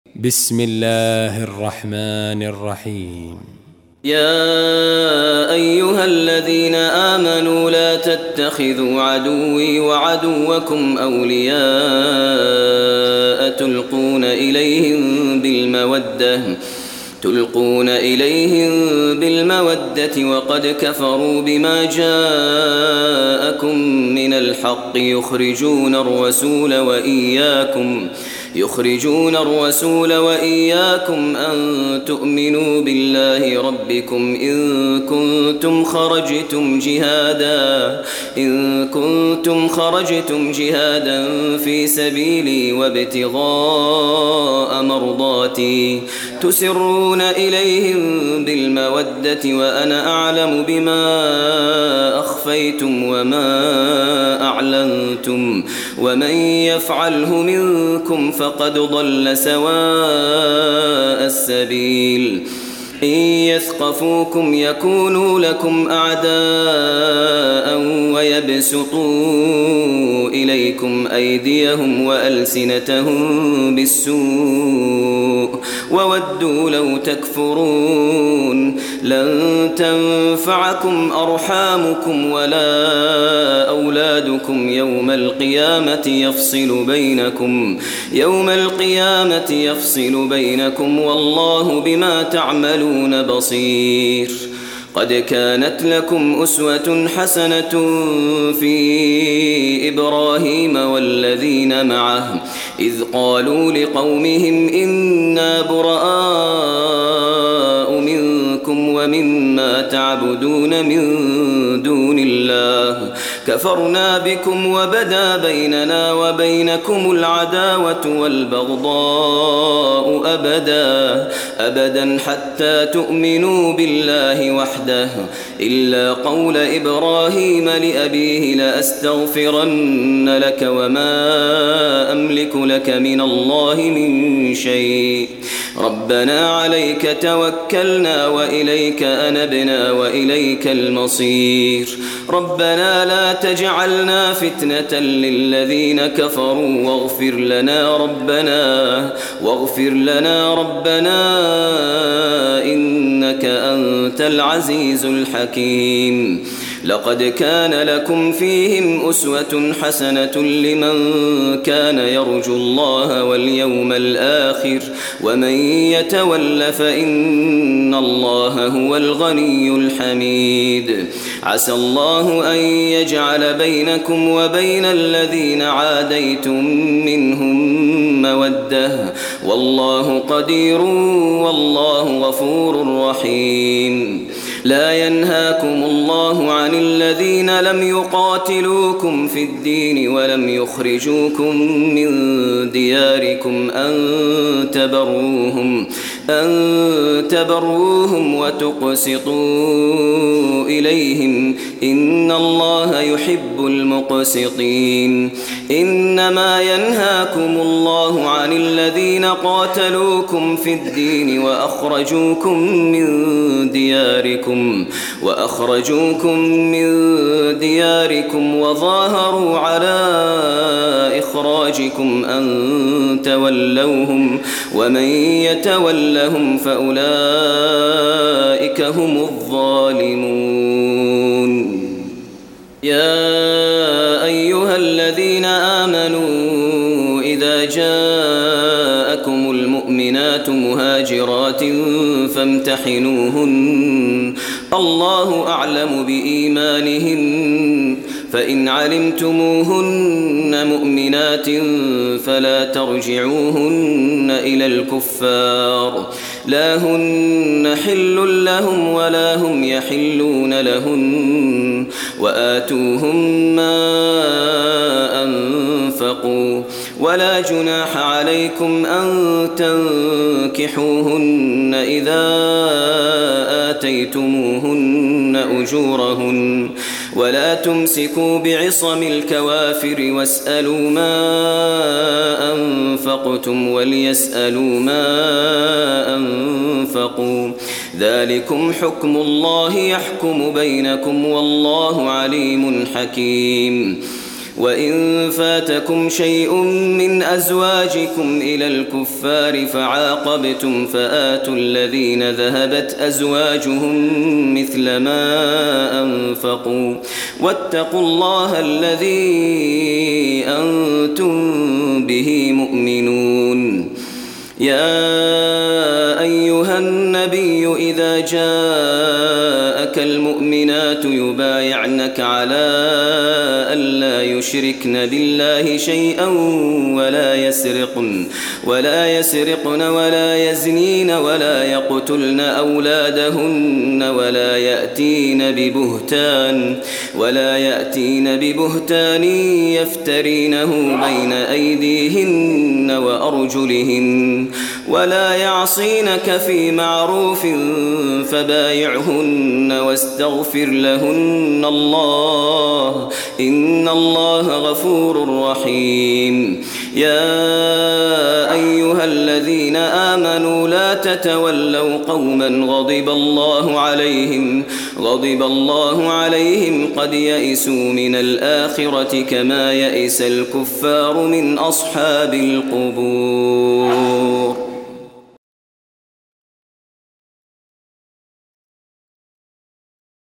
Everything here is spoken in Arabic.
بسم الله الرحمن الرحيم. يا أيها الذين آمنوا لا تتخذوا عدوي وعدوكم أولياء تلقون إليهم بالمودة وقد كفروا بما جاءكم من الحق يخرجون الرسول وإياكم أن تؤمنوا بالله ربكم إن كنتم خرجتم جهادا في سبيلي وابتغاء مرضاتي تسرون إليهم بالمودة وأنا أعلم بما أخفيتم وما أعلنتم ومن يفعله منكم فقد ضل سواء السبيل. إن يثقفوكم يكونوا لكم أعداء ويبسطوا إليكم أيديهم وألسنتهم بالسوء وودوا لو تكفرون. لن تنفعكم أرحامكم ولا أولادكم يوم القيامة يفصل بينكم والله بما تعملون بصير. قد كانت لكم أسوة حسنة في إبراهيم والذين معه إذ قالوا لقومهم إنا براء منكم ومما تعبدون من دون الله كفرنا بكم وبدا بيننا وبينكم العداوة والبغضاء أبدا حتى تؤمنوا بالله وحده إلا قول إبراهيم لأبيه لأستغفرن لك وما أملك لك من الله من شيء ربنا عليك توكلنا وإليك أنبنا وإليك المصير. ربنا لا تجعلنا فتنة للذين كفروا واغفر لنا ربنا إنك أنت العزيز الحكيم. لقد كان لكم فيهم أسوة حسنة لمن كان يرجو الله واليوم الآخر ومن يتول فإن الله هو الغني الحميد. عسى الله أن يجعل بينكم وبين الذين عاديتم منهم مودة والله قدير والله غفور رحيم. لا ينهاكم الله عن الذين لم يقاتلوكم في الدين ولم يخرجوكم من دياركم أن تبروهم وتقسطوا إليهم إن الله يحب المقسطين. إنما ينهاكم الله عن الذين قاتلوكم في الدين وأخرجوكم من دياركم وظاهروا على إخراجكم أن تولوهم ومن يتولهم فأولئك هم الظالمون. يا أيها الذين آمنوا إذا جاءكم المؤمنات مهاجرات فامتحنوهن الله أعلم بإيمانهن فإن علمتموهن مؤمنات فلا ترجعوهن إلى الكفار لا هن حل لهم ولا هم يحلون لهن وآتوهم ما أنفقوا ولا جناح عليكم أن تنكحوهن إذا آتيتموهن أجورهن ولا تمسكوا بعصم الكوافر واسألوا ما أنفقتم وليسألوا ما أنفقوا ذلكم حكم الله يحكم بينكم والله عليم حكيم. وإن فاتكم شيء من أزواجكم إلى الكفار فعاقبتم فآتوا الذين ذهبت أزواجهم مثل ما أنفقوا واتقوا الله الذي أنتم به مؤمنون. يا أيها النبي إذا جاءك المؤمنات يبايعنك على ألا يشركن بالله شيئا ولا يسرقن ولا يزنين ولا يقتلن أولادهن ولا يأتين ببهتان يفترينه بين أيديهن وأرجلهن ولا يعصينك في معروف فبايعهن واستغفر لهن الله إن الله غفور رحيم. يا أيها الذين آمنوا لا تتولوا قوما غضب الله عليهم قد يئسوا من الآخرة كما يئس الكفار من أصحاب القبور.